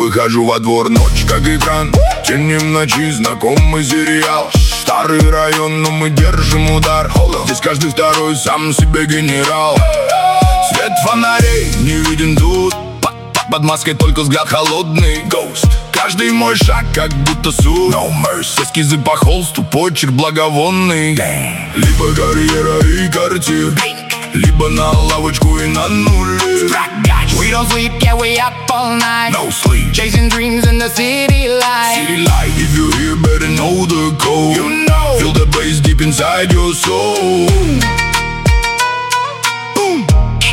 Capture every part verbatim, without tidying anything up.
выхожу во двор, ночь как экран, тени в ночи, знакомый сериал. Старый район, но мы держим удар. Здесь каждый второй сам себе генерал. Свет фонарей не виден тут, под, под маской только взгляд холодный. Ghost. Каждый мой шаг как будто суд. No mercy. Эскизы по холсту, почерк благовонный. Damn. Либо карьера и картир, либо на лавочку и на нуле. We don't sleep, yeah, we up all night. No sleep. Chasing dreams in the city light. City light. If you hear, better know the code. You know. Feel the bass deep inside your soul. Boom.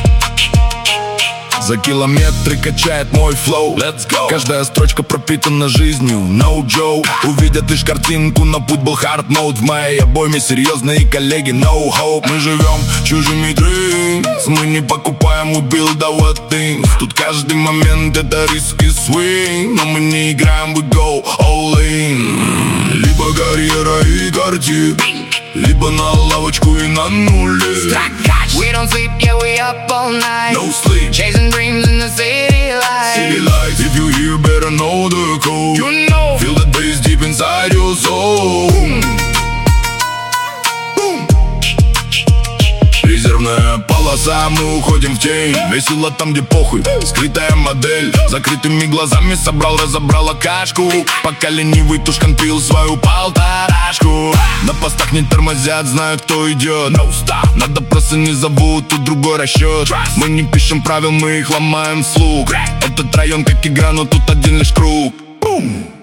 За километры качает мой флоу. Let's go. Каждая строчка пропитана жизнью, no joke. Увидят лишь картинку, но путь был hard mode. В моей обойме серьезные коллеги, no hope. Мы живем чужими dreams, мы не покупаем, we build our things. Тут каждый момент это риск и swing, но мы не играем, we go all in. Либо карьера и картин, либо на лавочку и на нуле. We don't sleep, yeah, we up all night. No sleep. Chasing dreams in the city light. City lights. If you hear, better know the code. You know. Feel the bass deep inside your soul. Boom. Boom. Резервная полоса, мы уходим в тень. Весело там, где похуй, скрытая модель. Закрытыми глазами собрал, разобрала кашку. Пока ленивый тушкан пил свою полторашку. На постах не тормозят, знают, кто идет. No stop. На допросы не зовут, тут другой расчет. Мы не пишем правил, мы их ломаем вслух. Этот район как игра, но тут один лишь круг. Boom.